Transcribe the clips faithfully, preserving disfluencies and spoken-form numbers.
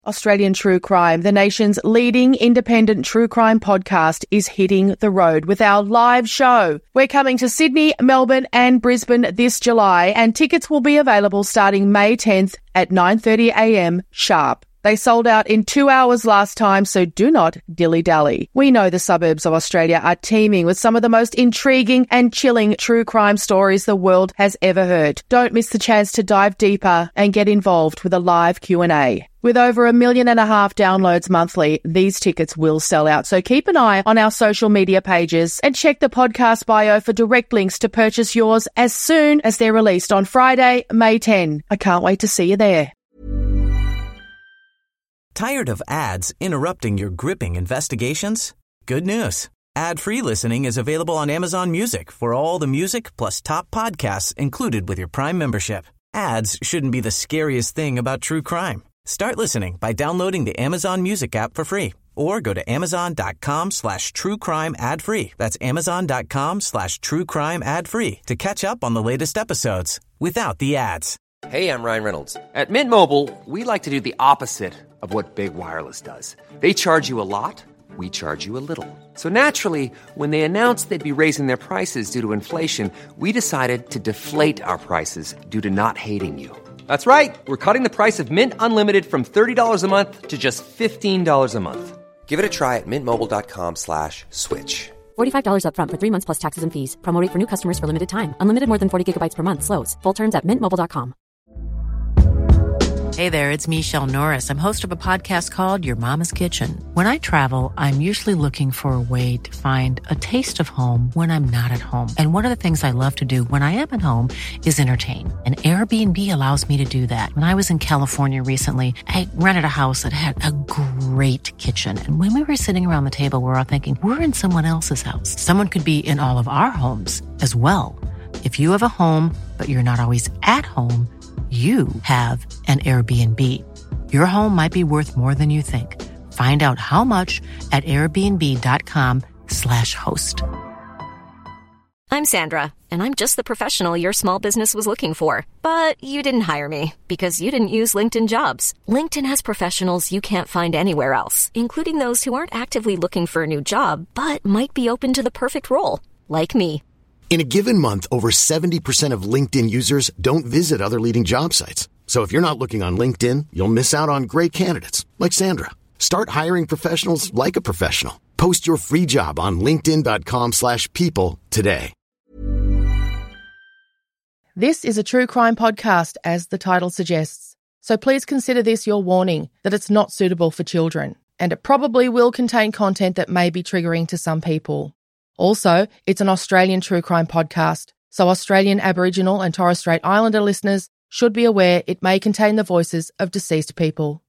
Australian True Crime, the nation's leading independent true crime podcast, is hitting the road with our live show. We're coming to Sydney, Melbourne and Brisbane this July, and tickets will be available starting May tenth at nine thirty a m sharp. They sold out in two hours last time, so do not dilly-dally. We know the suburbs of Australia are teeming with some of the most intriguing and chilling true crime stories the world has ever heard. Don't miss the chance to dive deeper and get involved with a live Q and A. With over a million and a half downloads monthly, these tickets will sell out. So keep an eye on our social media pages and check the podcast bio for direct links to purchase yours as soon as they're released on Friday, May tenth. I can't wait to see you there. Tired of ads interrupting your gripping investigations? Good news. Ad-free listening is available on Amazon Music for all the music plus top podcasts included with your Prime membership. Ads shouldn't be the scariest thing about true crime. Start listening by downloading the Amazon Music app for free or go to amazon.com slash true crime ad free. That's amazon.com slash true crime ad free to catch up on the latest episodes without the ads. Hey, I'm Ryan Reynolds. At Mint Mobile, we like to do the opposite of what Big Wireless does. They charge you a lot, we charge you a little. So naturally, when they announced they'd be raising their prices due to inflation, we decided to deflate our prices due to not hating you. That's right. We're cutting the price of Mint Unlimited from thirty dollars a month to just fifteen dollars a month. Give it a try at mintmobile.com slash switch. forty-five dollars up front for three months plus taxes and fees. Promo rate for new customers for limited time. Unlimited more than forty gigabytes per month. Slows full terms at mint mobile dot com. Hey there, it's Michelle Norris. I'm host of a podcast called Your Mama's Kitchen. When I travel, I'm usually looking for a way to find a taste of home when I'm not at home. And one of the things I love to do when I am at home is entertain. And Airbnb allows me to do that. When I was in California recently, I rented a house that had a great kitchen. And when we were sitting around the table, we were all thinking, we're in someone else's house. Someone could be in all of our homes as well. If you have a home, but you're not always at home, you have an Airbnb. Your home might be worth more than you think. Find out how much at airbnb.com slash host. I'm Sandra, and I'm just the professional your small business was looking for. But you didn't hire me because you didn't use LinkedIn Jobs. LinkedIn has professionals you can't find anywhere else, including those who aren't actively looking for a new job, but might be open to the perfect role, like me. In a given month, over seventy percent of LinkedIn users don't visit other leading job sites. So if you're not looking on LinkedIn, you'll miss out on great candidates like Sandra. Start hiring professionals like a professional. Post your free job on linkedin.com slash people today. This is a true crime podcast, as the title suggests. So please consider this your warning that it's not suitable for children, and it probably will contain content that may be triggering to some people. Also, it's an Australian true crime podcast, so Australian Aboriginal and Torres Strait Islander listeners should be aware it may contain the voices of deceased people.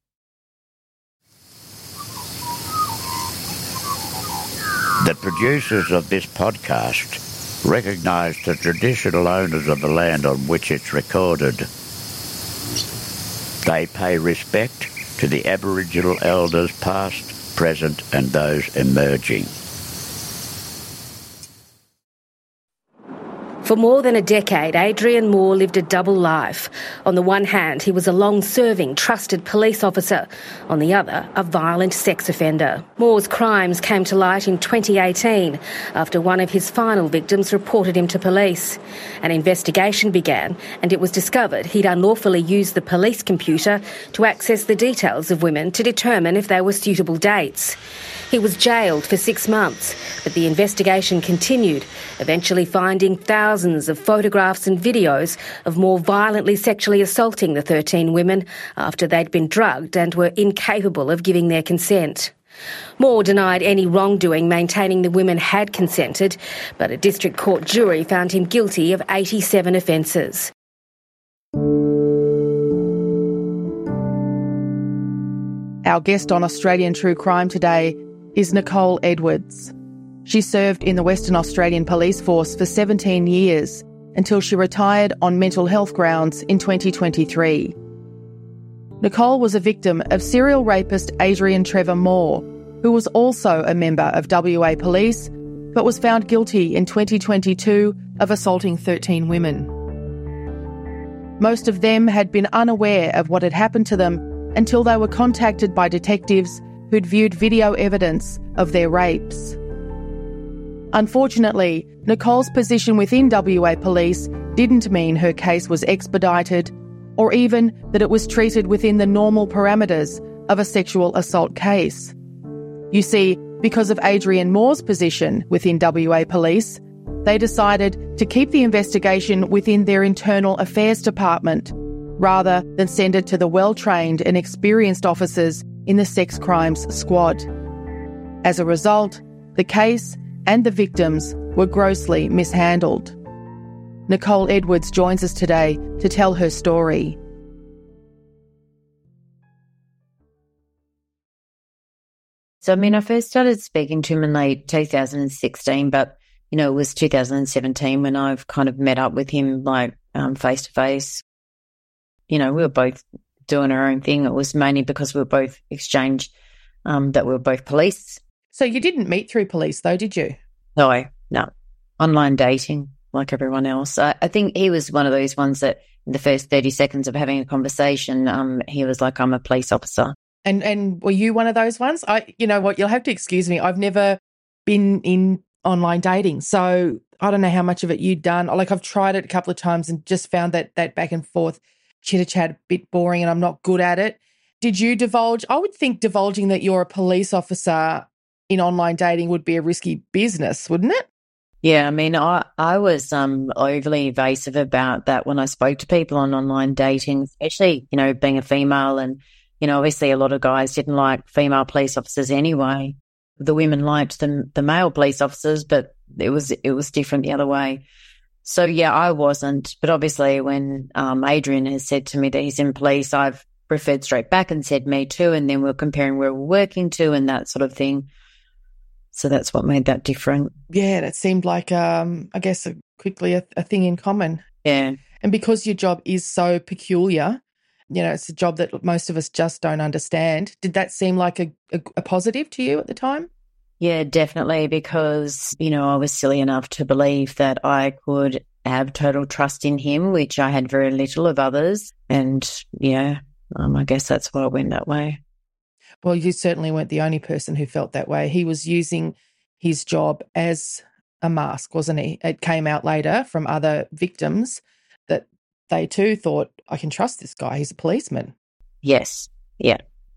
The producers of this podcast recognise the traditional owners of the land on which it's recorded. They pay respect to the Aboriginal elders past, present and those emerging. For more than a decade, Adrian Moore lived a double life. On the one hand, he was a long-serving, trusted police officer. On the other, a violent sex offender. Moore's crimes came to light in twenty eighteen after one of his final victims reported him to police. An investigation began, and it was discovered he'd unlawfully used the police computer to access the details of women to determine if they were suitable dates. He was jailed for six months, but the investigation continued, eventually finding thousands of photographs and videos of Moore violently sexually assaulting the thirteen women after they'd been drugged and were incapable of giving their consent. Moore denied any wrongdoing, maintaining the women had consented, but a district court jury found him guilty of eighty-seven offences. Our guest on Australian True Crime today is Nicole Edwards. She served in the Western Australian Police Force for seventeen years until she retired on mental health grounds in twenty twenty-three. Nicole was a victim of serial rapist Adrian Trevor Moore, who was also a member of W A Police, but was found guilty in twenty twenty-two of assaulting thirteen women. Most of them had been unaware of what had happened to them until they were contacted by detectives who'd viewed video evidence of their rapes. Unfortunately, Nicole's position within W A Police didn't mean her case was expedited, or even that it was treated within the normal parameters of a sexual assault case. You see, because of Adrian Moore's position within W A Police, they decided to keep the investigation within their internal affairs department, rather than send it to the well-trained and experienced officers in the sex crimes squad. As a result, the case and the victims were grossly mishandled. Nicole Edwards joins us today to tell her story. So, I mean, I first started speaking to him in late two thousand sixteen, but, you know, it was two thousand seventeen when I've kind of met up with him, like, um, face-to-face. You know, we were both doing our own thing. It was mainly because we were both exchange, um, that we were both police. So you didn't meet through police though, did you? No, no. Online dating, like everyone else. I, I think he was one of those ones that in the first thirty seconds of having a conversation, um, he was like, I'm a police officer. And and were you one of those ones? I, you know what, you'll have to excuse me. I've never been in online dating, so I don't know how much of it you'd done. Like, I've tried it a couple of times and just found that that back and forth chitter-chat a bit boring and I'm not good at it. Did you divulge? I would think divulging that you're a police officer in online dating would be a risky business, wouldn't it? Yeah, I mean, I, I was um, overly evasive about that when I spoke to people on online dating, especially, you know, being a female. And, you know, obviously a lot of guys didn't like female police officers anyway. The women liked the, the male police officers, but it was it was different the other way. So, yeah, I wasn't. But obviously when um, Adrian has said to me that he's in police, I've referred straight back and said me too, and then we're comparing where we're working to and that sort of thing. So that's what made that different. Yeah, that seemed like, um, I guess, a, quickly a, a thing in common. Yeah. And because your job is so peculiar, you know, it's a job that most of us just don't understand. Did that seem like a, a, a positive to you at the time? Yeah, definitely, because, you know, I was silly enough to believe that I could have total trust in him, which I had very little of others. And, yeah, um, I guess that's why it went that way. Well, you certainly weren't the only person who felt that way. He was using his job as a mask, wasn't he? It came out later from other victims that they too thought, I can trust this guy. He's a policeman. Yes. Yeah.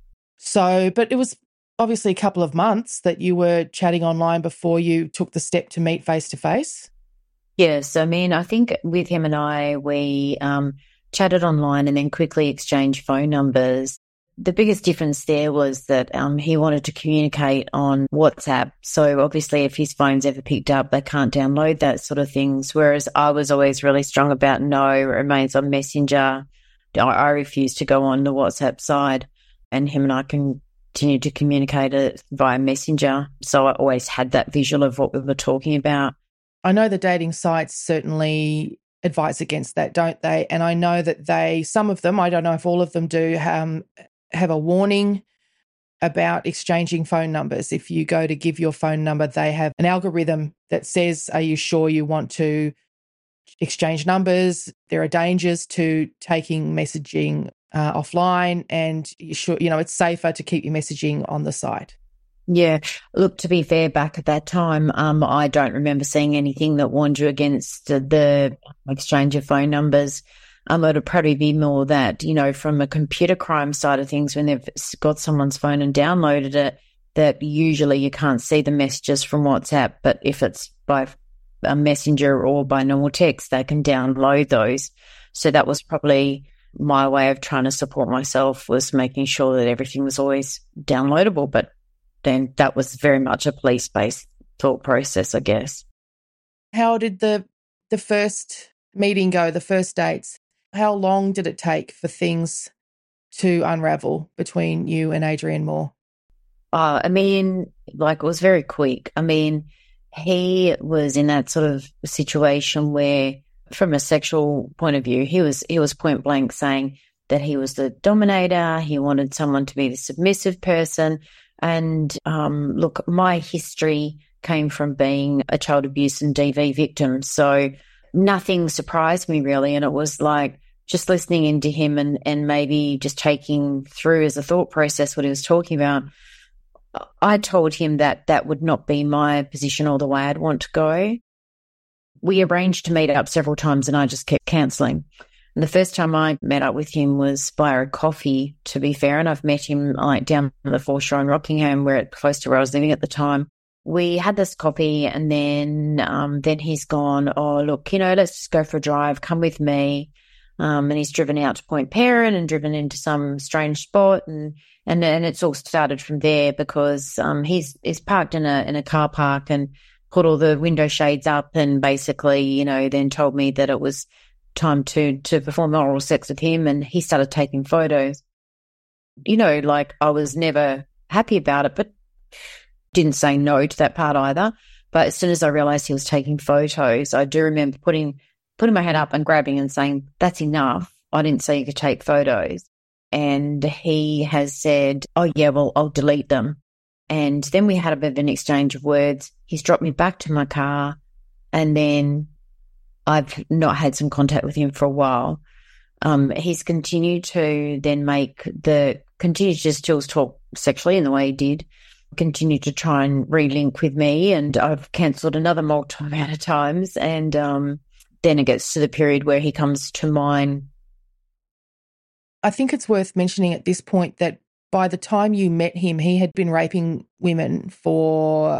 So, but it was obviously a couple of months that you were chatting online before you took the step to meet face-to-face. Yes. I mean, I think with him and I, we um, chatted online and then quickly exchanged phone numbers. The biggest difference there was that um, he wanted to communicate on WhatsApp. So obviously if his phone's ever picked up, they can't download that sort of things. Whereas I was always really strong about no, it remains on Messenger. I, I refused to go on the WhatsApp side, and him and I continued to communicate it via Messenger. So I always had that visual of what we were talking about. I know the dating sites certainly advise against that, don't they? And I know that they, some of them, I don't know if all of them do, um, have a warning about exchanging phone numbers. If you go to give your phone number, they have an algorithm that says, are you sure you want to exchange numbers? There are dangers to taking messaging uh, offline, and you should, you know, it's safer to keep your messaging on the site. Yeah. Look, to be fair, back at that time, um, I don't remember seeing anything that warned you against the, the exchange of phone numbers. Um, it would probably be more that, you know, from a computer crime side of things, when they've got someone's phone and downloaded it, that usually you can't see the messages from WhatsApp. But if it's by a messenger or by normal text, they can download those. So that was probably my way of trying to support myself, was making sure that everything was always downloadable. But then that was very much a police-based thought process, I guess. How did the the first meeting go, the first dates? How long did it take for things to unravel between you and Adrian Moore? Uh, I mean, like, it was very quick. I mean, he was in that sort of situation where, from a sexual point of view, he was he was point blank saying that he was the dominator. He wanted someone to be the submissive person. And um, look, my history came from being a child abuse and D V victim, so nothing surprised me really. And it was like, just listening into him and, and maybe just taking through as a thought process what he was talking about, I told him that that would not be my position or the way I'd want to go. We arranged to meet up several times and I just kept cancelling. And the first time I met up with him was via a coffee, to be fair, and I've met him like down on the foreshore in Rockingham, where close to where I was living at the time. We had this coffee and then um, then he's gone, oh, look, you know, let's just go for a drive, come with me. Um, and he's driven out to Point Perrin and driven into some strange spot, and and, and it's all started from there because um, he's, he's parked in a in a car park and put all the window shades up and basically, you know, then told me that it was time to to perform oral sex with him, and he started taking photos. You know, like I was never happy about it, but didn't say no to that part either. But as soon as I realised he was taking photos, I do remember putting putting my hand up and grabbing and saying, that's enough. I didn't say you could take photos. And he has said, oh, yeah, well, I'll delete them. And then we had a bit of an exchange of words. He's dropped me back to my car, and then I've not had some contact with him for a while. Um, he's continued to then make the, continue to just still talk sexually in the way he did, continue to try and relink with me, and I've cancelled another multiple amount of times. And um, then it gets to the period where he comes to mine. I think it's worth mentioning at this point that by the time you met him, he had been raping women for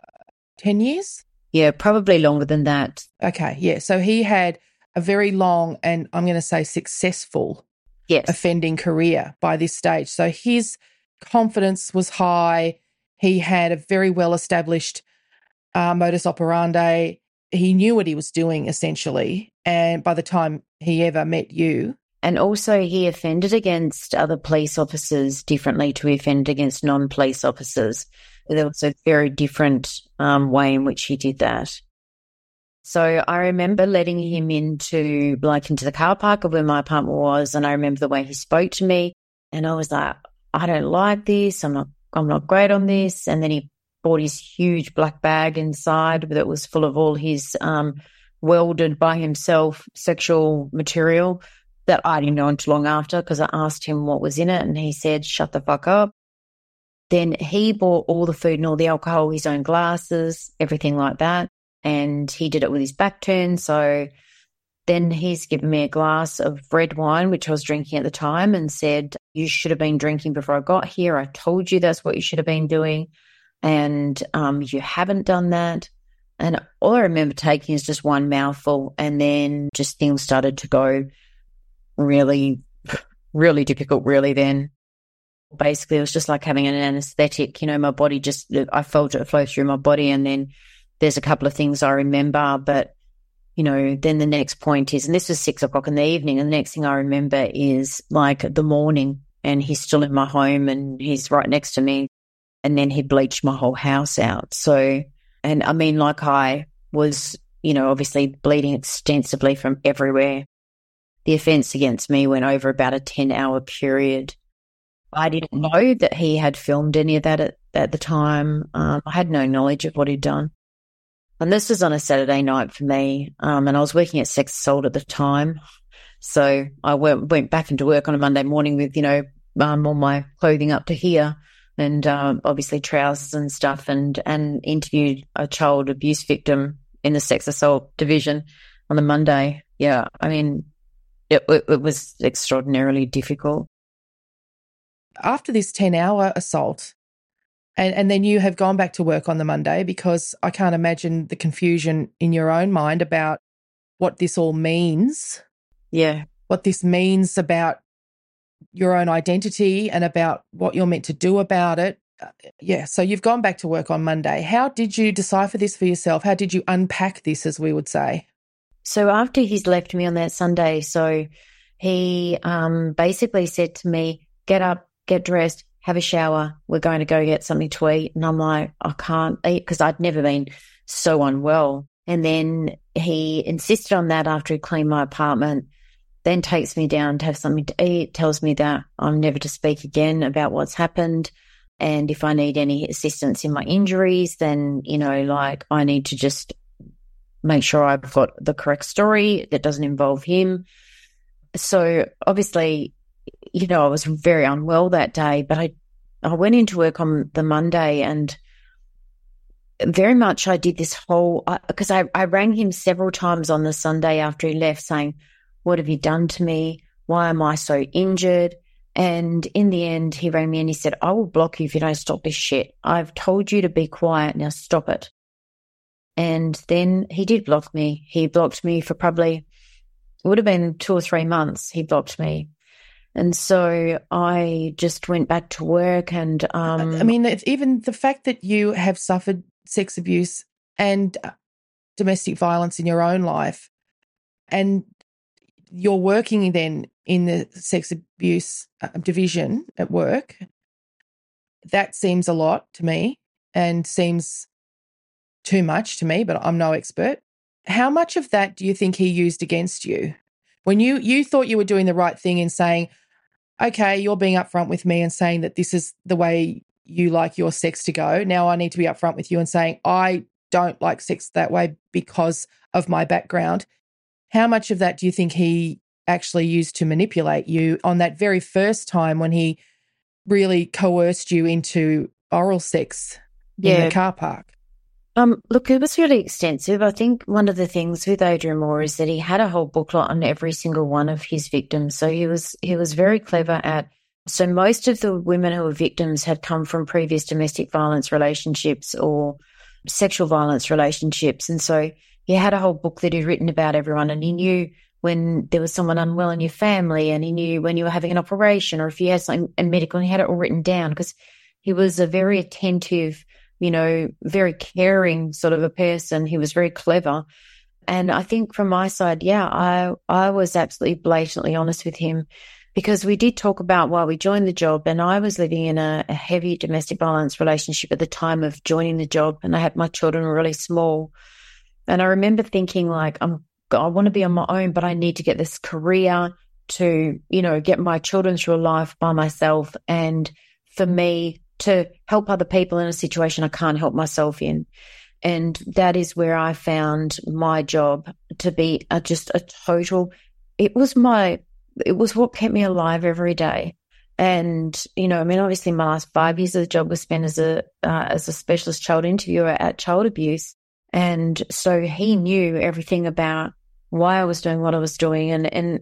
ten years? Yeah, probably longer than that. Okay, yeah. So he had a very long and I'm going to say successful yes. offending career by this stage. So his confidence was high. He had a very well-established uh, modus operandi. He knew what he was doing, essentially, and by the time he ever met you. And also he offended against other police officers differently to offend against non-police officers. There was a very different um, way in which he did that. So I remember letting him into, like, into the car park of where my apartment was, and I remember the way he spoke to me, and I was like, I don't like this. I'm not, I'm not great on this. And then he brought his huge black bag inside that was full of all his um, welded by himself sexual material that I didn't know until long after, because I asked him what was in it, and he said, shut the fuck up. Then he bought all the food and all the alcohol, his own glasses, everything like that, and he did it with his back turned. So then he's given me a glass of red wine, which I was drinking at the time, and said, you should have been drinking before I got here. I told you that's what you should have been doing, and um, you haven't done that. And all I remember taking is just one mouthful, and then just things started to go really, really difficult, really then. Basically, it was just like having an anesthetic. You know, my body just, I felt it flow through my body, and then there's a couple of things I remember, but, you know, then the next point is, and this was six o'clock in the evening, and the next thing I remember is like the morning, and he's still in my home and he's right next to me, and then he bleached my whole house out. So, and I mean, like I was, you know, obviously bleeding extensively from everywhere. The offence against me went over about a ten-hour period. I didn't know that he had filmed any of that at, at the time. Um, I had no knowledge of what he'd done. And this was on a Saturday night for me, um, and I was working at Sex Assault at the time. So I went, went back into work on a Monday morning with, you know, um, all my clothing up to here, and um, obviously trousers and stuff, and, and interviewed a child abuse victim in the Sex Assault division on the Monday. Yeah, I mean, it, it, it was extraordinarily difficult. After this ten-hour assault, and, and then you have gone back to work on the Monday, because I can't imagine the confusion in your own mind about what this all means. Yeah. What this means about your own identity and about what you're meant to do about it. Uh, yeah, so you've gone back to work on Monday. How did you decipher this for yourself? How did you unpack this, as we would say? So after he's left me on that Sunday, so he um, basically said to me, get up, get dressed, have a shower, we're going to go get something to eat. And I'm like, I can't eat, because I'd never been so unwell. And then he insisted on that after he cleaned my apartment, then takes me down to have something to eat, tells me that I'm never to speak again about what's happened. And if I need any assistance in my injuries, then, you know, like I need to just make sure I've got the correct story that doesn't involve him. So obviously, you know, I was very unwell that day, but I, I went into work on the Monday and very much I did this whole, because I, I, I rang him several times on the Sunday after he left saying, what have you done to me? Why am I so injured? And in the end, he rang me and he said, I will block you if you don't stop this shit. I've told you to be quiet. Now stop it. And then he did block me. He blocked me for probably, it would have been two or three months. He blocked me. And so I just went back to work and... Um, I mean, it's even the fact that you have suffered sex abuse and domestic violence in your own life, and you're working then in the sex abuse division at work, that seems a lot to me and seems too much to me, but I'm no expert. How much of that do you think he used against you? When you, you thought you were doing the right thing in saying, okay, you're being upfront with me and saying that this is the way you like your sex to go. Now I need to be upfront with you and saying, I don't like sex that way because of my background. How much of that do you think he actually used to manipulate you on that very first time when he really coerced you into oral sex yeah. in the car park? Um, look, it was really extensive. I think one of the things with Adrian Moore is that he had a whole booklet on every single one of his victims. So he was he was very clever at, so most of the women who were victims had come from previous domestic violence relationships or sexual violence relationships. And so he had a whole book that he'd written about everyone, and he knew when there was someone unwell in your family, and he knew when you were having an operation or if you had something medical, and he had it all written down because he was a very attentive, you know, very caring sort of a person. He was very clever. And I think from my side, yeah, I I was absolutely blatantly honest with him, because we did talk about why we joined the job, and I was living in a, a heavy domestic violence relationship at the time of joining the job, and I had my children were really small. And I remember thinking, like, I'm, I want to be on my own, but I need to get this career to, you know, get my children through life by myself, and for me to help other people in a situation I can't help myself in. And that is where I found my job to be a, just a total, it was my, it was what kept me alive every day. And, you know, I mean, obviously my last five years of the job was spent as a, uh, as a specialist child interviewer at child abuse. And so he knew everything about why I was doing what I was doing. And, and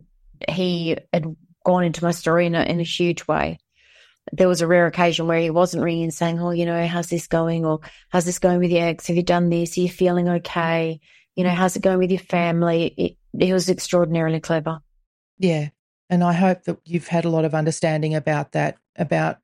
he had gone into my story in a, in a huge way. There was a rare occasion where he wasn't ringing and saying, oh, you know, how's this going? Or how's this going with your ex? Have you done this? Are you feeling okay? You know, how's it going with your family? It, it was extraordinarily clever. Yeah. And I hope that you've had a lot of understanding about that, about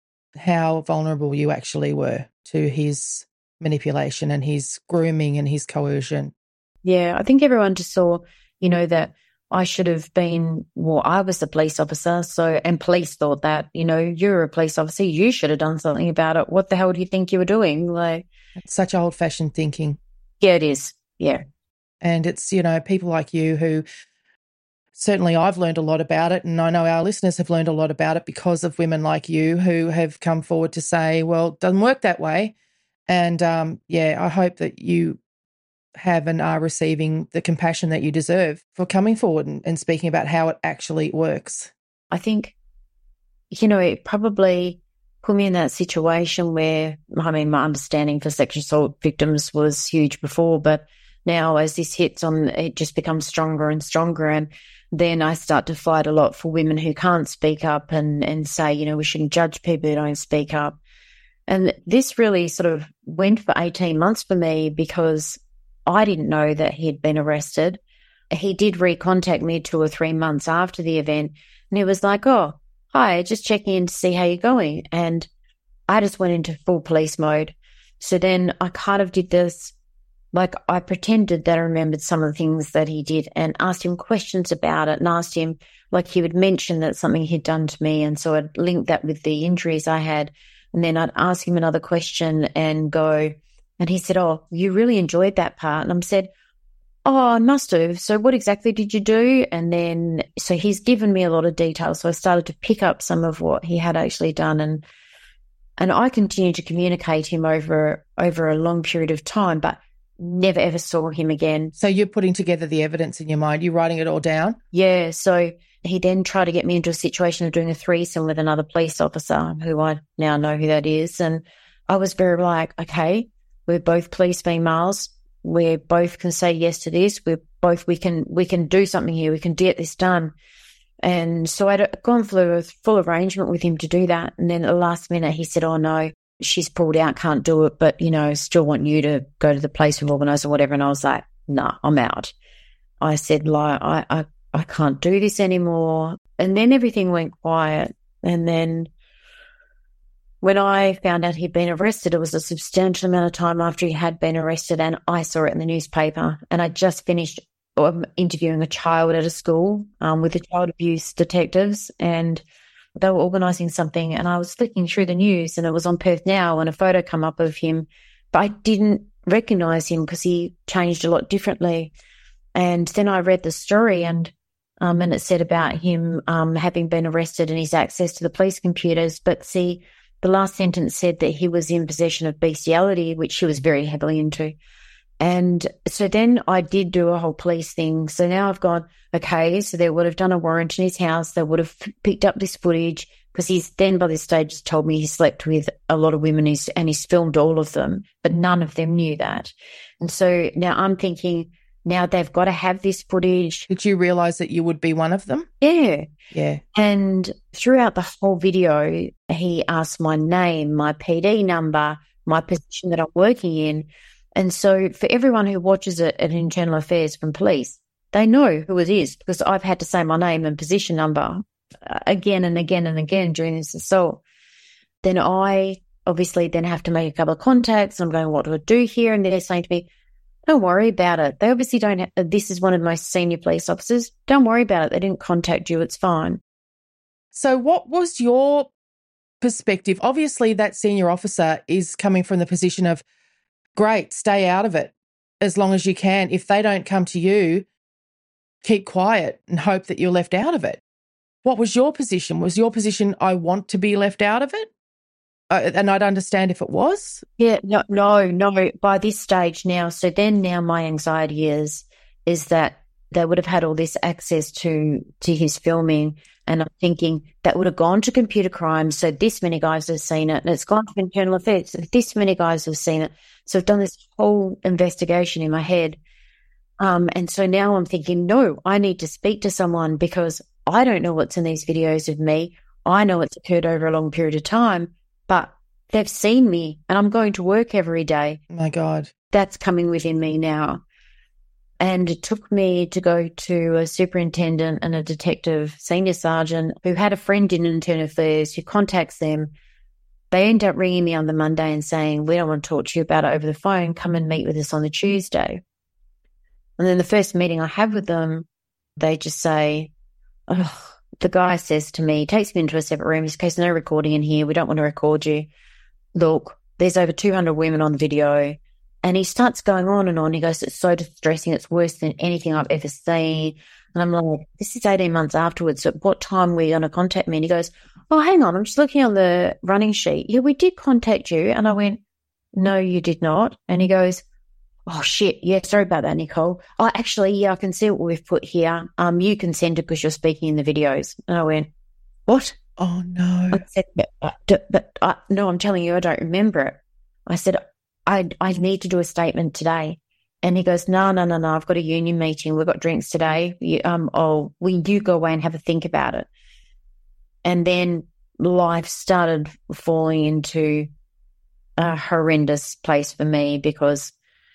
how vulnerable you actually were to his manipulation and his grooming and his coercion. Yeah, I think everyone just saw, you know, that I should have been, well, I was a police officer, so, and police thought that, you know, you're a police officer, you should have done something about it. What the hell do you think you were doing? Like, it's such old-fashioned thinking. Yeah, it is. Yeah. And it's, you know, people like you who, certainly I've learned a lot about it, and I know our listeners have learned a lot about it because of women like you who have come forward to say, well, it doesn't work that way. And, um, yeah, I hope that you have and are receiving the compassion that you deserve for coming forward and, and speaking about how it actually works. I think, you know, it probably put me in that situation where, I mean, my understanding for sexual assault victims was huge before, but now as this hits on, it just becomes stronger and stronger. And then I start to fight a lot for women who can't speak up and, and say, you know, we shouldn't judge people who don't speak up. And this really sort of went for eighteen months for me because I didn't know that he'd been arrested. He did recontact me two or three months after the event, and he was like, oh, hi, just checking in to see how you're going. And I just went into full police mode. So then I kind of did this, like I pretended that I remembered some of the things that he did and asked him questions about it and asked him, like he would mention that something he'd done to me. And so I'd link that with the injuries I had. And then I'd ask him another question and go, and he said, oh, you really enjoyed that part. And I said, oh, I must have. So what exactly did you do? And then, so he's given me a lot of details. So I started to pick up some of what he had actually done. And and I continued to communicate him over, over a long period of time, but never ever saw him again. So you're putting together the evidence in your mind. You're writing it all down? Yeah. So he then tried to get me into a situation of doing a threesome with another police officer who I now know who that is. And I was very like, okay, we're both police females. We both can say yes to this. We're both, we can, we can do something here. We can get this done. And so I'd gone through a full arrangement with him to do that. And then at the last minute, he said, oh, no, she's pulled out, can't do it, but, you know, still want you to go to the place we've organised or whatever. And I was like, no, nah, I'm out. I said, like, I, I, I can't do this anymore. And then everything went quiet. And then when I found out he'd been arrested, it was a substantial amount of time after he had been arrested, and I saw it in the newspaper. And I just finished um, interviewing a child at a school um, with the child abuse detectives, and they were organising something, and I was flicking through the news, and it was on Perth Now, and a photo come up of him, but I didn't recognise him because he changed a lot differently. And then I read the story, and um, and it said about him um, having been arrested and his access to the police computers. But see, the last sentence said that he was in possession of bestiality, which he was very heavily into. And so then I did do a whole police thing. So now I've gone, okay, so they would have done a warrant in his house. They would have picked up this footage because he's then by this stage told me he slept with a lot of women he's, and he's filmed all of them, but none of them knew that. And so now I'm thinking, now they've got to have this footage. Did you realise that you would be one of them? Yeah. Yeah. And throughout the whole video, he asked my name, my P D number, my position that I'm working in. And so for everyone who watches it at Internal Affairs from police, they know who it is because I've had to say my name and position number again and again and again during this assault. Then I obviously then have to make a couple of contacts. I'm going, what do I do here? And they're saying to me, don't worry about it. They obviously don't have, this is one of the most senior police officers. Don't worry about it. They didn't contact you. It's fine. So what was your perspective? Obviously that senior officer is coming from the position of, great, stay out of it as long as you can. If they don't come to you, keep quiet and hope that you're left out of it. What was your position? Was your position, I want to be left out of it? Uh, and I'd understand if it was. Yeah, no, no, no. By this stage now, so then now my anxiety is, is that they would have had all this access to, to his filming. And I'm thinking that would have gone to computer crimes. So this many guys have seen it, and it's gone to internal affairs. So this many guys have seen it. So I've done this whole investigation in my head. Um, and so now I'm thinking, no, I need to speak to someone because I don't know what's in these videos of me. I know it's occurred over a long period of time, but they've seen me and I'm going to work every day. My God. That's coming within me now. And it took me to go to a superintendent and a detective senior sergeant who had a friend in internal affairs who contacts them. They end up ringing me on the Monday and saying, we don't want to talk to you about it over the phone. Come and meet with us on the Tuesday. And then the first meeting I have with them, they just say, oh, the guy says to me, takes me into a separate room, in case no recording in here. We don't want to record you. Look, there's over two hundred women on the video. And he starts going on and on. He goes, it's so distressing. It's worse than anything I've ever seen. And I'm like, this is eighteen months afterwards. At what time were you going to contact me? And he goes, oh, hang on. I'm just looking on the running sheet. Yeah, we did contact you. And I went, no, you did not. And he goes, oh, shit. Yeah, sorry about that, Nicole. Oh, actually, yeah, I can see what we've put here. Um, you consented because you're speaking in the videos. And I went, what? Oh, no. I said, but, but, but uh, no, I'm telling you, I don't remember it. I said, I I need to do a statement today. And he goes, no, no, no, no, I've got a union meeting. We've got drinks today. You, um, oh, we do go away and have a think about it. And then life started falling into a horrendous place for me because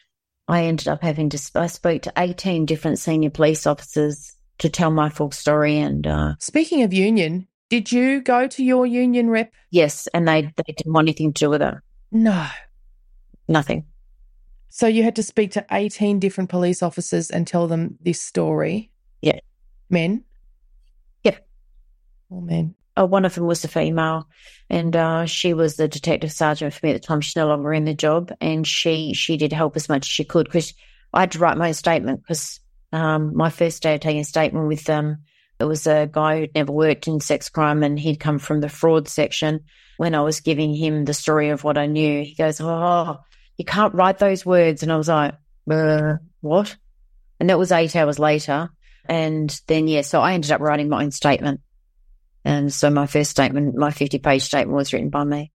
I ended up having to, I spoke to eighteen different senior police officers to tell my full story. And uh, speaking of union, did you go to your union rep? Yes, and they, they didn't want anything to do with it. No. Nothing. So you had to speak to eighteen different police officers and tell them this story? Yeah. Men? Yeah. All men. Oh, one of them was a female, and uh, she was the detective sergeant for me at the time. She's no longer in the job, and she she did help as much as she could because I had to write my own statement because um, my first day of taking a statement with them, it was a guy who'd never worked in sex crime and he'd come from the fraud section. When I was giving him the story of what I knew, he goes, oh, you can't write those words. And I was like, uh, what? And that was eight hours later. And then, yeah, so I ended up writing my own statement. And so my first statement, my fifty-page statement was written by me.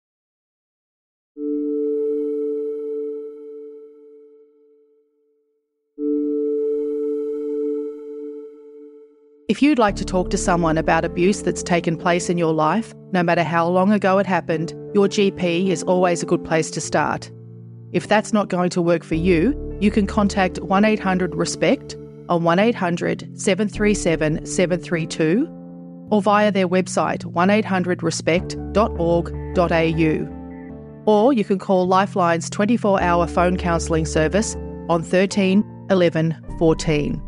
If you'd like to talk to someone about abuse that's taken place in your life, no matter how long ago it happened, your G P is always a good place to start. If that's not going to work for you, you can contact one eight hundred RESPECT on one eight hundred seven three seven seven three two or via their website one eight hundred respect dot org dot a u. Or you can call Lifeline's twenty-four hour phone counselling service on thirteen eleven fourteen.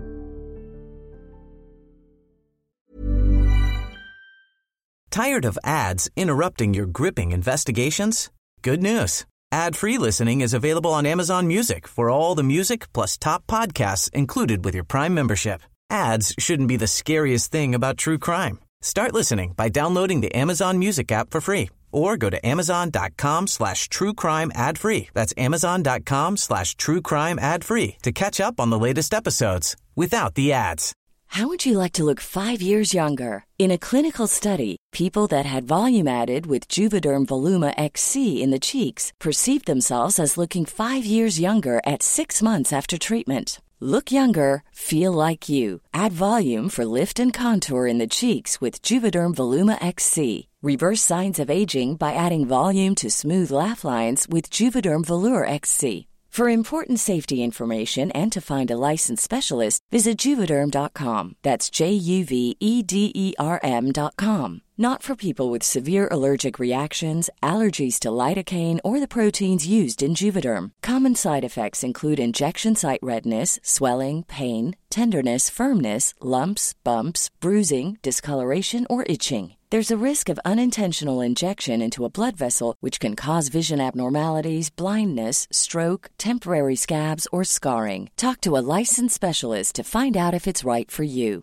Tired of ads interrupting your gripping investigations? Good news. Ad-free listening is available on Amazon Music for all the music plus top podcasts included with your Prime membership. Ads shouldn't be the scariest thing about true crime. Start listening by downloading the Amazon Music app for free or go to amazon.com slash true crime ad free. That's amazon.com slash true crime ad free to catch up on the latest episodes without the ads. How would you like to look five years younger? In a clinical study, people that had volume added with Juvederm Voluma X C in the cheeks perceived themselves as looking five years younger at six months after treatment. Look younger, feel like you. Add volume for lift and contour in the cheeks with Juvederm Voluma X C. Reverse signs of aging by adding volume to smooth laugh lines with Juvederm Volure X C. For important safety information and to find a licensed specialist, visit Juvederm dot com. That's J U V E D E R M dot com. Not for people with severe allergic reactions, allergies to lidocaine, or the proteins used in Juvederm. Common side effects include injection site redness, swelling, pain, tenderness, firmness, lumps, bumps, bruising, discoloration, or itching. There's a risk of unintentional injection into a blood vessel, which can cause vision abnormalities, blindness, stroke, temporary scabs, or scarring. Talk to a licensed specialist to find out if it's right for you.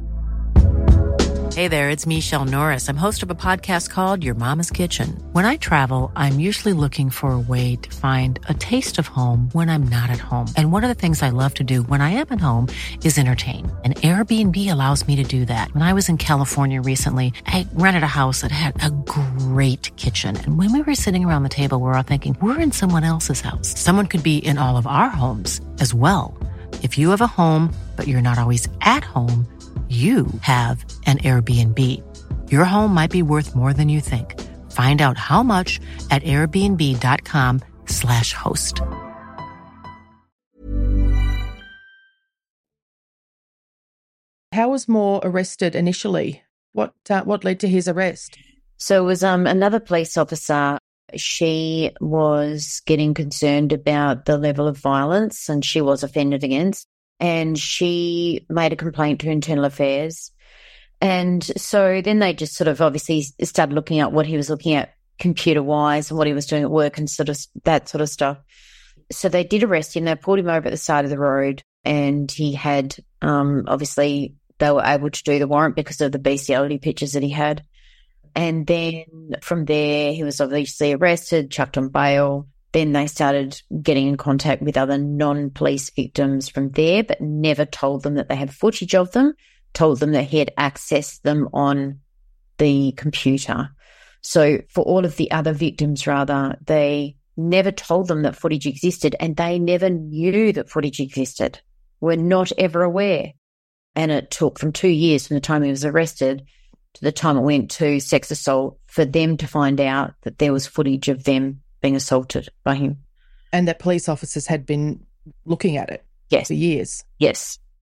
Hey there, it's Michelle Norris. I'm host of a podcast called Your Mama's Kitchen. When I travel, I'm usually looking for a way to find a taste of home when I'm not at home. And one of the things I love to do when I am at home is entertain. And Airbnb allows me to do that. When I was in California recently, I rented a house that had a great kitchen. And when we were sitting around the table, we were all thinking, we're in someone else's house. Someone could be in all of our homes as well. If you have a home, but you're not always at home, you have an Airbnb. Your home might be worth more than you think. Find out how much at airbnb.com slash host. How was Moore arrested initially? What uh, what led to his arrest? So it was um, another police officer. She was getting concerned about the level of violence and she was offended against. And she made a complaint to Internal Affairs. And so then they just sort of obviously started looking at what he was looking at computer-wise and what he was doing at work and sort of that sort of stuff. So they did arrest him. They pulled him over at the side of the road and he had, um, obviously, they were able to do the warrant because of the bestiality pictures that he had. And then from there, he was obviously arrested, chucked on bail. Then they started getting in contact with other non-police victims from there, but never told them that they had footage of them, told them that he had accessed them on the computer. So for all of the other victims, rather, they never told them that footage existed and they never knew that footage existed, were not ever aware. And it took from two years from the time he was arrested to the time it went to sex assault for them to find out that there was footage of them being assaulted by him. And that police officers had been looking at it yes. for years. Yes.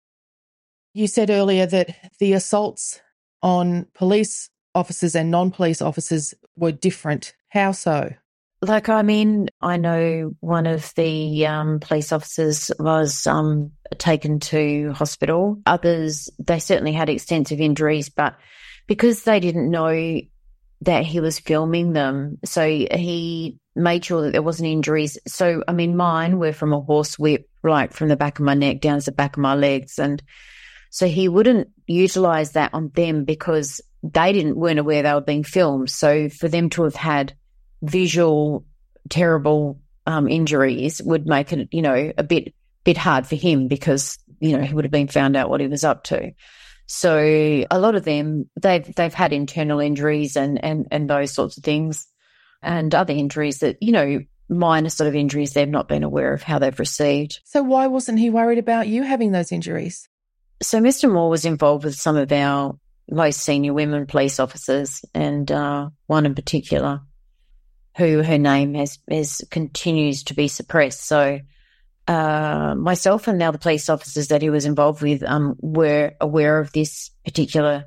You said earlier that the assaults on police officers and non-police officers were different. How so? Like, I mean, I know one of the um, police officers was um, taken to hospital. Others, they certainly had extensive injuries, but because they didn't know that he was filming them, so he made sure that there wasn't injuries. So, I mean, mine were from a horse whip, like from the back of my neck down to the back of my legs. And so he wouldn't utilise that on them because they didn't weren't aware they were being filmed. So for them to have had visual, terrible um, injuries would make it, you know, a bit bit hard for him because you know, he would have been found out what he was up to. So a lot of them, they've they've had internal injuries and and and those sorts of things, and other injuries that, you know, minor sort of injuries they've not been aware of how they've received. So why wasn't he worried about you having those injuries? So Mister Moore was involved with some of our most senior women police officers, and uh, one in particular who her name has, has continues to be suppressed. So uh, myself and the other police officers that he was involved with um, were aware of this particular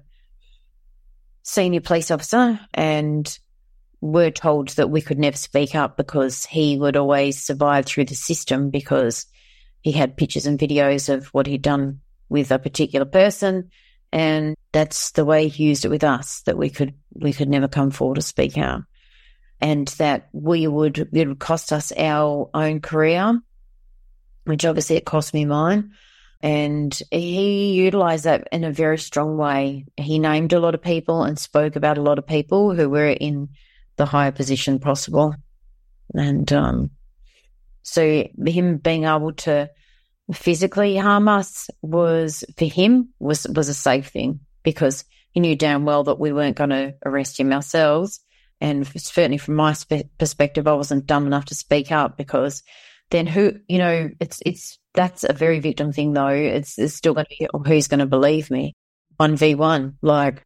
senior police officer, and were told that we could never speak up because he would always survive through the system because he had pictures and videos of what he'd done with a particular person, and that's the way he used it with us, that we could we could never come forward to speak out, and that we would it would cost us our own career, which obviously it cost me mine. And he utilised that in a very strong way. He named a lot of people and spoke about a lot of people who were in the higher position possible. And um, so him being able to physically harm us was, for him, was, was a safe thing, because he knew damn well that we weren't going to arrest him ourselves. And certainly from my spe- perspective, I wasn't dumb enough to speak up, because then who, you know, it's, it's, that's a very victim thing though. It's, it's still going to be, oh, who's going to believe me? one v one, like,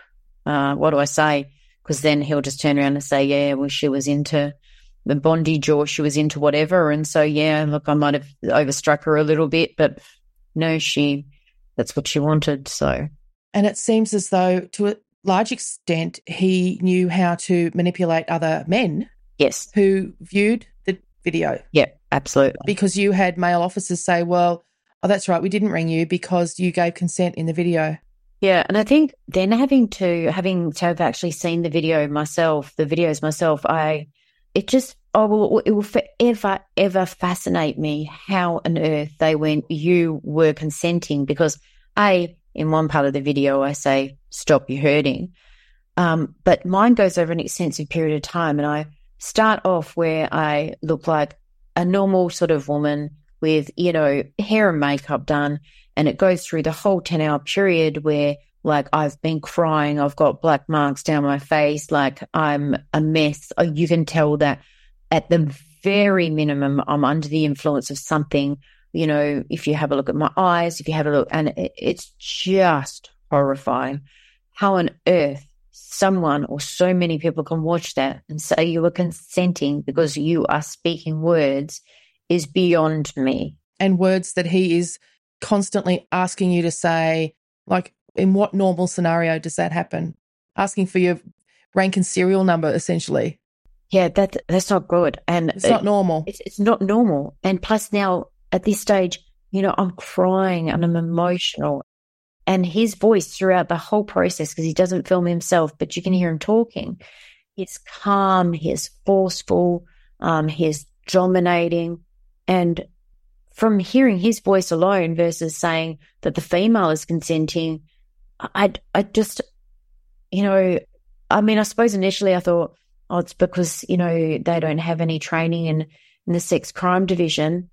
uh, what do I say? Because then he'll just turn around and say, yeah, well, she was into the bondage or she was into whatever. And so, yeah, look, I might have overstruck her a little bit, but no, she, that's what she wanted. So, and it seems as though to a large extent he knew how to manipulate other men. Yes. Who viewed the video. Yeah, absolutely. Because you had male officers say, well, oh, that's right, we didn't ring you because you gave consent in the video. Yeah, and I think then having to having to have actually seen the video myself, the videos myself, I it just oh well, it will forever ever fascinate me how on earth they went, you were consenting, because a in one part of the video I say stop, you're hurting, um, but mine goes over an extensive period of time, and I start off where I look like a normal sort of woman with, you know, hair and makeup done. And it goes through the whole ten-hour period where, like, I've been crying, I've got black marks down my face, like I'm a mess. You can tell that at the very minimum I'm under the influence of something, you know, if you have a look at my eyes, if you have a look, and it, it's just horrifying. How on earth someone or so many people can watch that and say you were consenting because you are speaking words is beyond me. And words that he is constantly asking you to say, like, in what normal scenario does that happen? Asking for your rank and serial number, essentially. Yeah, that that's not good. And it's not it, normal. It's, it's not normal. And plus now at this stage, you know, I'm crying and I'm emotional. And his voice throughout the whole process, because he doesn't film himself, but you can hear him talking. He's calm, he's forceful, um, he's dominating. And from hearing his voice alone versus saying that the female is consenting, I, I just, you know, I mean, I suppose initially I thought, oh, it's because, you know, they don't have any training in, in the sex crime division.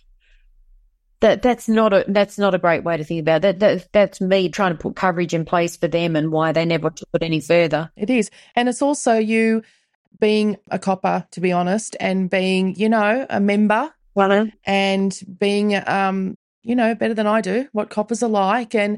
That that's not a that's not a great way to think about it. That, that that's me trying to put coverage in place for them and why they never took it any further. It is, and it's also you being a copper, to be honest, and being, you know, a member. Well, and being, um, you know, better than I do, what coppers are like. And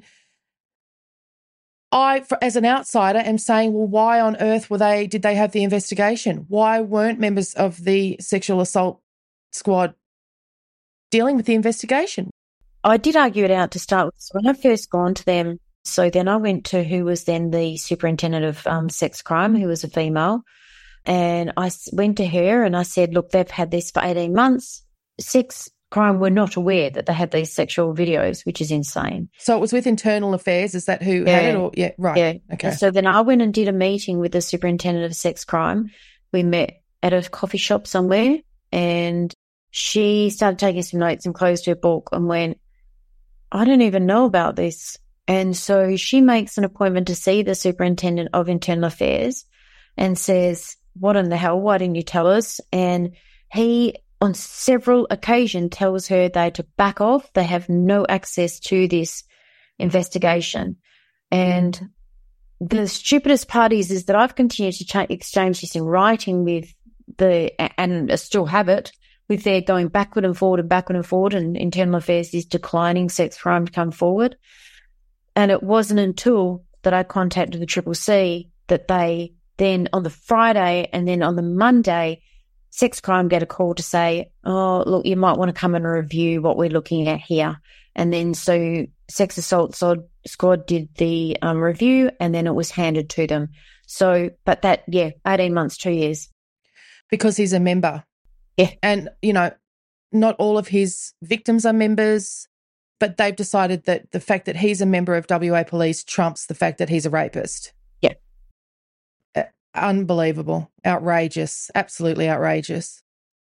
I, for, as an outsider, am saying, well, why on earth were they, did they have the investigation? Why weren't members of the sexual assault squad dealing with the investigation? I did argue it out to start with. When I first gone to them, so then I went to who was then the superintendent of um, sex crime, who was a female, and I went to her and I said, look, they've had this for eighteen months. Sex crime were not aware that they had these sexual videos, which is insane. So it was with Internal Affairs, is that who yeah. had it? Or yeah, right. Yeah. Okay. So then I went and did a meeting with the superintendent of sex crime. We met at a coffee shop somewhere, and she started taking some notes and closed her book and went, I don't even know about this. And so she makes an appointment to see the superintendent of Internal Affairs and says, what in the hell, why didn't you tell us? And he on several occasions tells her they to back off. They have no access to this investigation. And the stupidest part is, is that I've continued to cha- exchange this in writing with the, and I still have it, with their going backward and forward and backward and forward, and Internal Affairs is declining sex crime to come forward. And it wasn't until that I contacted the Triple C that they then on the Friday and then on the Monday, sex crime get a call to say, oh, look, you might want to come and review what we're looking at here. And then so Sex Assault Squad did the um, review, and then it was handed to them. So, but that, yeah, eighteen months, two years. Because he's a member. Yeah. And, you know, not all of his victims are members, but they've decided that the fact that he's a member of W A Police trumps the fact that he's a rapist. Yeah. Uh, unbelievable. Outrageous. Absolutely outrageous.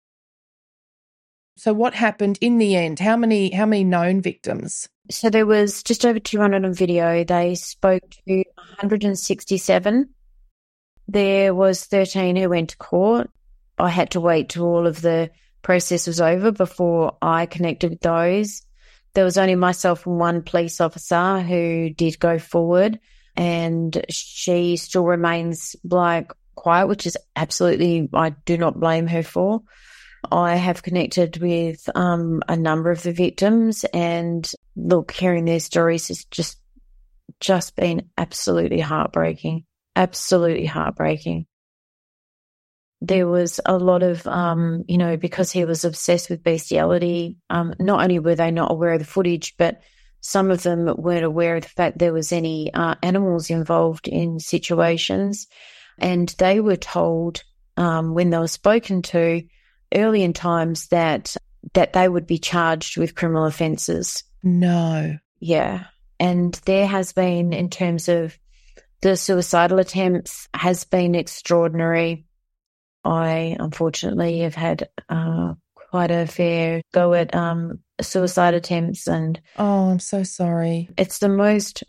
So what happened in the end? How many how many known victims? So there was just over two hundred on video. They spoke to one hundred sixty-seven. There was thirteen who went to court. I had to wait till all of the process was over before I connected with those. There was only myself and one police officer who did go forward, and she still remains like quiet, which is absolutely, I do not blame her for. I have connected with um, a number of the victims, and look, hearing their stories has just, just been absolutely heartbreaking, absolutely heartbreaking. There was a lot of, um, you know, because he was obsessed with bestiality, um, not only were they not aware of the footage, but some of them weren't aware of the fact there was any uh, animals involved in situations. And they were told um, when they were spoken to early in times that that they would be charged with criminal offences. No. Yeah. And there has been, in terms of the suicidal attempts, has been extraordinary. I, unfortunately, have had uh, quite a fair go at um, suicide attempts. And oh, I'm so sorry. It's the most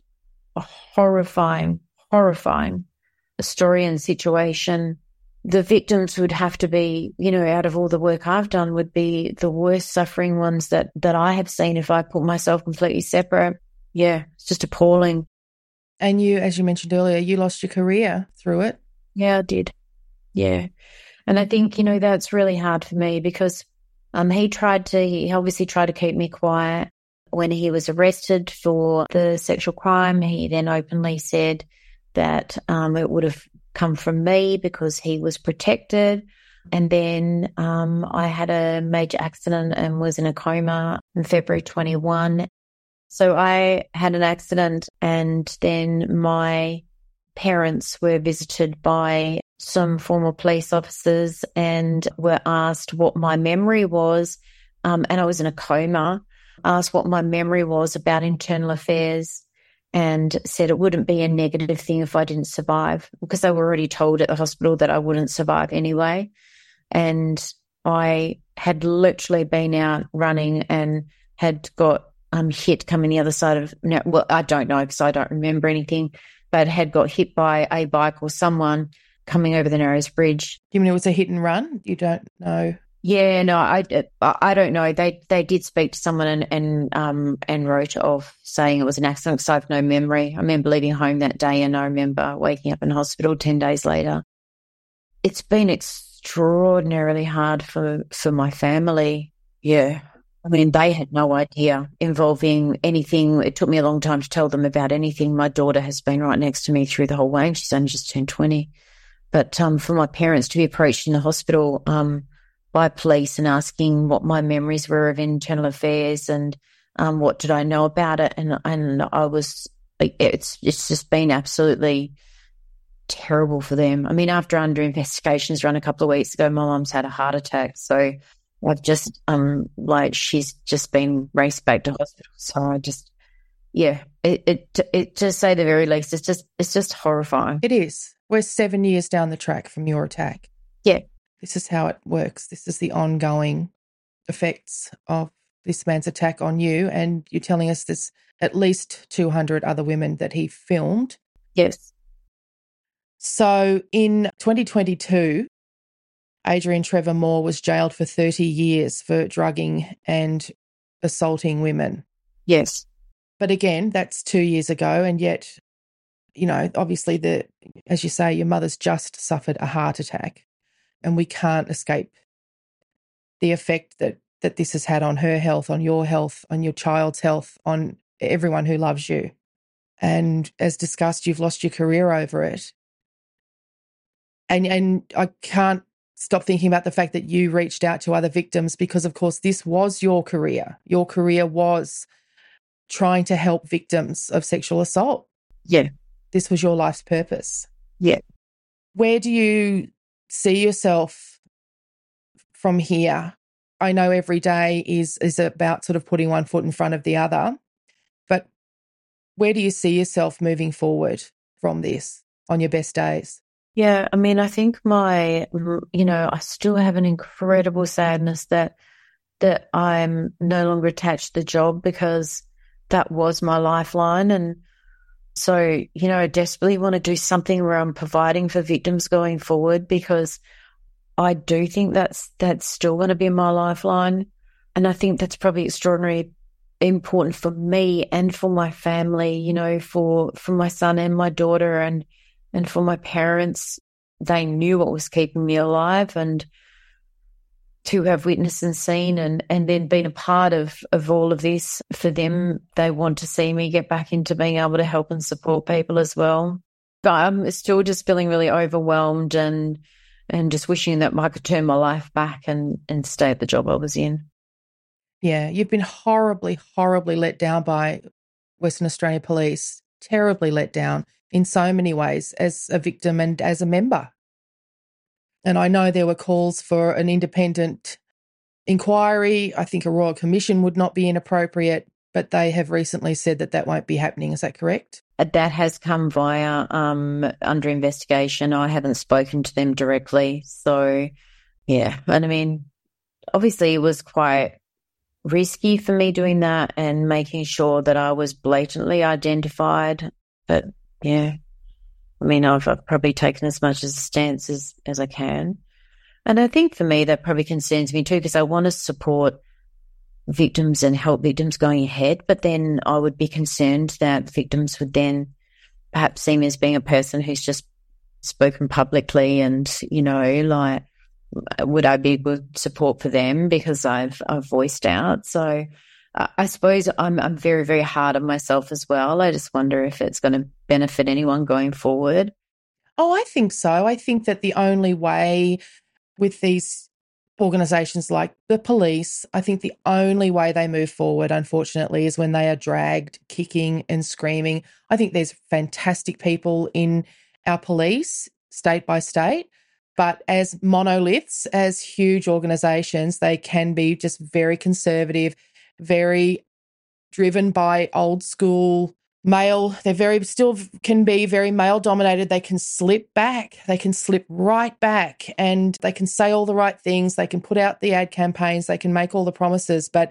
horrifying, horrifying story and situation. The victims would have to be, you know, out of all the work I've done, would be the worst suffering ones that, that I have seen if I put myself completely separate. Yeah, it's just appalling. And you, as you mentioned earlier, you lost your career through it. Yeah, I did. Yeah. And I think, you know, that's really hard for me because um, he tried to, he obviously tried to keep me quiet. When he was arrested for the sexual crime, he then openly said that um, it would have come from me because he was protected. And then um, I had a major accident and was in a coma in February twenty-one. So I had an accident, and then my parents were visited by some former police officers and were asked what my memory was, um, and I was in a coma, asked what my memory was about internal affairs, and said it wouldn't be a negative thing if I didn't survive, because they were already told at the hospital that I wouldn't survive anyway. And I had literally been out running and had got um, hit coming the other side of, no, well, I don't know because I don't remember anything, but had got hit by a bike or someone coming over the Narrows Bridge. Do you mean it was a hit and run? You don't know? Yeah, no, I, I don't know. They they did speak to someone and and um and wrote off saying it was an accident because I have no memory. I remember leaving home that day and I remember waking up in hospital ten days later. It's been extraordinarily hard for, for my family. Yeah. I mean, they had no idea involving anything. It took me a long time to tell them about anything. My daughter has been right next to me through the whole way, and she's only just turned twenty. But um, for my parents to be approached in the hospital um, by police and asking what my memories were of internal affairs and um, what did I know about it, and and I was, it's it's just been absolutely terrible for them. I mean, after under investigations run a couple of weeks ago, my mum's had a heart attack, so I've just um like she's just been raced back to hospital. So I just yeah, it it it to say the very least, it's just it's just horrifying. It is. We're seven years down the track from your attack. Yeah. This is how it works. This is the ongoing effects of this man's attack on you, and you're telling us there's at least two hundred other women that he filmed. Yes. So in twenty twenty-two, Adrian Trevor Moore was jailed for thirty years for drugging and assaulting women. Yes. But again, that's two years ago, and yet, you know, obviously, the as you say, your mother's just suffered a heart attack, and we can't escape the effect that, that this has had on her health, on your health, on your child's health, on everyone who loves you. And as discussed, you've lost your career over it. And and I can't stop thinking about the fact that you reached out to other victims because, of course, this was your career. Your career was trying to help victims of sexual assault. Yeah. This was your life's purpose. Yeah. Where do you see yourself from here? I know every day is is about sort of putting one foot in front of the other, but where do you see yourself moving forward from this on your best days? Yeah, I mean, I think my, you know, I still have an incredible sadness that that I'm no longer attached to the job because that was my lifeline. And so, you know, I desperately want to do something where I'm providing for victims going forward because I do think that's that's still going to be my lifeline. And I think that's probably extraordinarily important for me and for my family, you know, for, for my son and my daughter and and for my parents. They knew what was keeping me alive, and to have witnessed and seen and, and then been a part of, of all of this, for them, they want to see me get back into being able to help and support people as well. But I'm still just feeling really overwhelmed and and just wishing that I could turn my life back and, and stay at the job I was in. Yeah, you've been horribly, horribly let down by Western Australia Police, terribly let down in so many ways as a victim and as a member. And I know there were calls for an independent inquiry. I think a royal commission would not be inappropriate, but they have recently said that that won't be happening. Is that correct? That has come via um, under investigation. I haven't spoken to them directly. So, yeah. And I mean, obviously it was quite risky for me doing that and making sure that I was blatantly identified. But, yeah. I mean, I've, I've probably taken as much as a stance as, as I can. And I think for me that probably concerns me too, because I want to support victims and help victims going ahead, but then I would be concerned that victims would then perhaps see me as being a person who's just spoken publicly and, you know, like, would I be good support for them because I've, I've voiced out? So uh, I suppose I'm, I'm very, very hard on myself as well. I just wonder if it's going to benefit anyone going forward. Oh, I think so. I think that the only way with these organisations like the police, I think the only way they move forward, unfortunately, is when they are dragged, kicking and screaming. I think there's fantastic people in our police, state by state, but as monoliths, as huge organisations, they can be just very conservative, very driven by old school male. They're very, still can be very male dominated. They can slip back. They can slip right back and they can say all the right things. They can put out the ad campaigns. They can make all the promises, but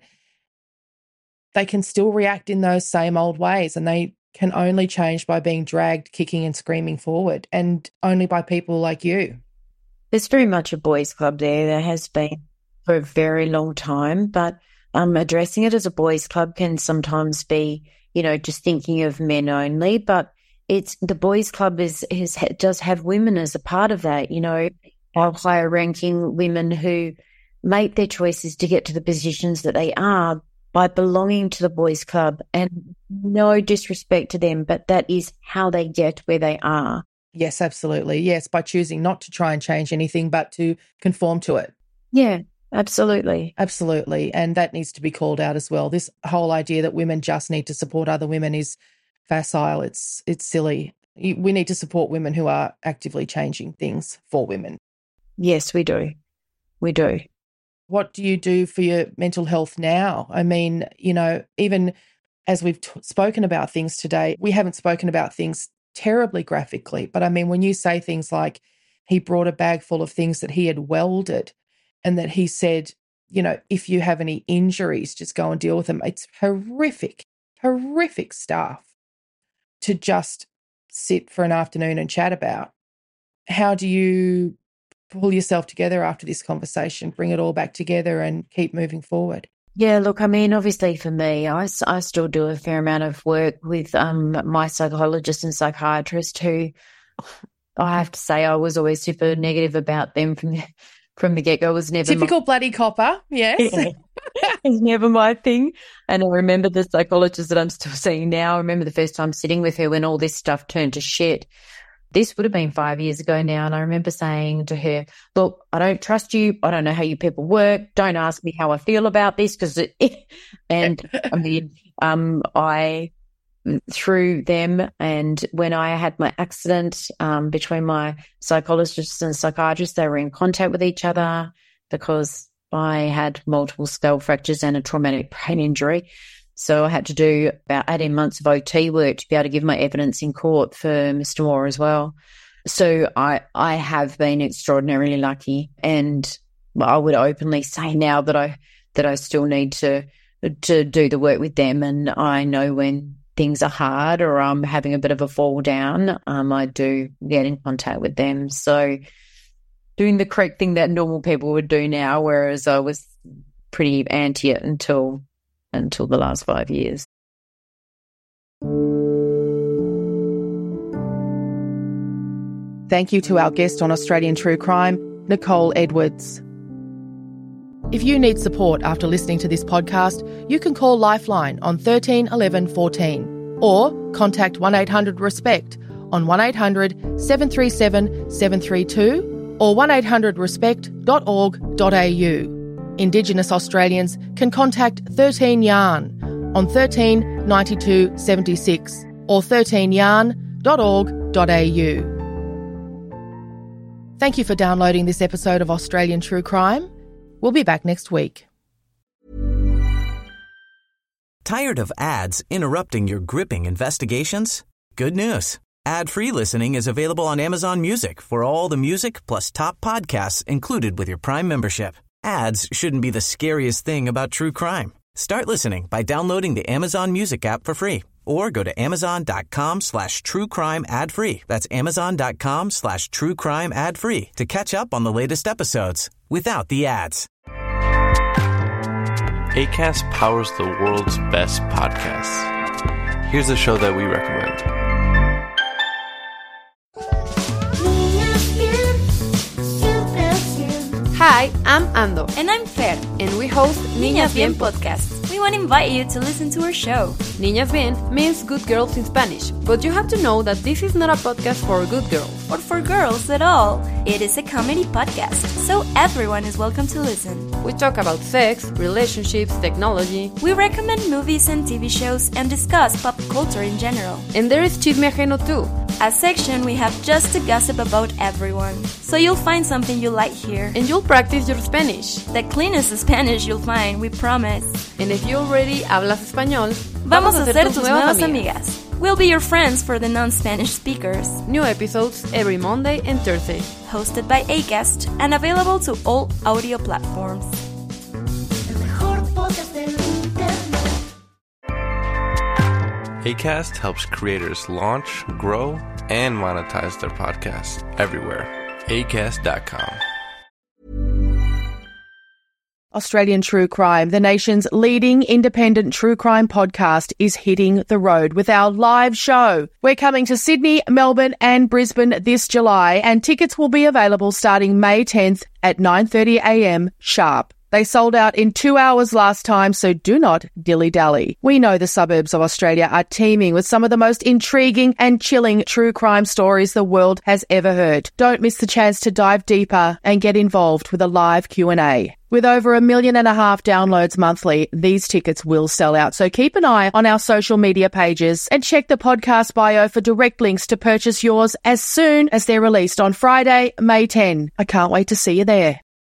they can still react in those same old ways, and they can only change by being dragged, kicking and screaming forward, and only by people like you. There's very much a boys' club there. There has been for a very long time, but um, addressing it as a boys' club can sometimes be, you know, just thinking of men only. But it's the boys' club is, is does have women as a part of that. You know, our higher-ranking women who make their choices to get to the positions that they are by belonging to the boys' club, and no disrespect to them, but that is how they get where they are. Yes, absolutely. Yes, by choosing not to try and change anything, but to conform to it. Yeah, absolutely. Absolutely. And that needs to be called out as well. This whole idea that women just need to support other women is facile. It's it's silly. We need to support women who are actively changing things for women. Yes, we do. We do. What do you do for your mental health now? I mean, you know, even as we've t- spoken about things today, we haven't spoken about things terribly graphically, but I mean, when you say things like he brought a bag full of things that he had welded and that he said, you know, if you have any injuries, just go and deal with them. It's horrific, horrific stuff to just sit for an afternoon and chat about. How do you pull yourself together after this conversation, bring it all back together and keep moving forward? Yeah, look, I mean, obviously for me, I, I still do a fair amount of work with um, my psychologist and psychiatrist who I have to say I was always super negative about them from the, from the get-go. It was never Typical my, bloody copper, yes. Yeah. It's never my thing. And I remember the psychologist that I'm still seeing now. I remember the first time sitting with her when all this stuff turned to shit. This would have been five years ago now. And I remember saying to her, look, I don't trust you. I don't know how you people work. Don't ask me how I feel about this because it, and I mean, um, I, through them and when I had my accident, um, between my psychologist and psychiatrist, they were in contact with each other because I had multiple skull fractures and a traumatic brain injury. So I had to do about eighteen months of O T work to be able to give my evidence in court for Mister Moore as well. So I I have been extraordinarily lucky, and I would openly say now that I that I still need to to do the work with them. And I know when things are hard or I'm having a bit of a fall down, um, I do get in contact with them. So doing the correct thing that normal people would do now, whereas I was pretty anti it until until the last five years. Thank you to our guest on Australian True Crime, Nicole Edwards. If you need support after listening to this podcast, you can call Lifeline on thirteen eleven fourteen or contact one eight hundred RESPECT on one eight hundred seven three seven seven three two or one eight hundred respect dot org dot a u. Indigenous Australians can contact thirteen yarn on thirteen ninety-two seventy-six or thirteen yarn dot org dot a u. Thank you for downloading this episode of Australian True Crime. We'll be back next week. Tired of ads interrupting your gripping investigations? Good news. Ad-free listening is available on Amazon Music for all the music plus top podcasts included with your Prime membership. Ads shouldn't be the scariest thing about true crime. Start listening by downloading the Amazon Music app for free or go to amazon.com slash true crime ad free. That's amazon.com slash true crime ad free to catch up on the latest episodes without the ads. Acast powers the world's best podcasts. Here's a show that we recommend. Hi, I'm Ando. And I'm Fer. And we host Niñas Bien Podcast. We want to invite you to listen to our show. Niñas Bien means good girls in Spanish, but you have to know that this is not a podcast for good girls. Or for girls at all. It is a comedy podcast, so everyone is welcome to listen. We talk about sex, relationships, technology. We recommend movies and T V shows and discuss pop culture in general. And there is Chisme Ajeno too. A section we have just to gossip about everyone. So you'll find something you like here. And you'll practice your Spanish. The cleanest Spanish you'll find, we promise. And if you already hablas español, vamos, vamos a ser tus nuevas amigas. amigas. We'll be your friends for the non-Spanish speakers. New episodes every Monday and Thursday. Hosted by Acast and available to all audio platforms. Acast helps creators launch, grow, and monetize their podcasts everywhere. acast dot com. Australian True Crime, the nation's leading independent true crime podcast, is hitting the road with our live show. We're coming to Sydney, Melbourne and Brisbane this July, and tickets will be available starting May tenth at nine thirty a m sharp. They sold out in two hours last time, so do not dilly-dally. We know the suburbs of Australia are teeming with some of the most intriguing and chilling true crime stories the world has ever heard. Don't miss the chance to dive deeper and get involved with a live Q and A. With over a million and a half downloads monthly, these tickets will sell out. So keep an eye on our social media pages and check the podcast bio for direct links to purchase yours as soon as they're released on Friday, May tenth. I can't wait to see you there.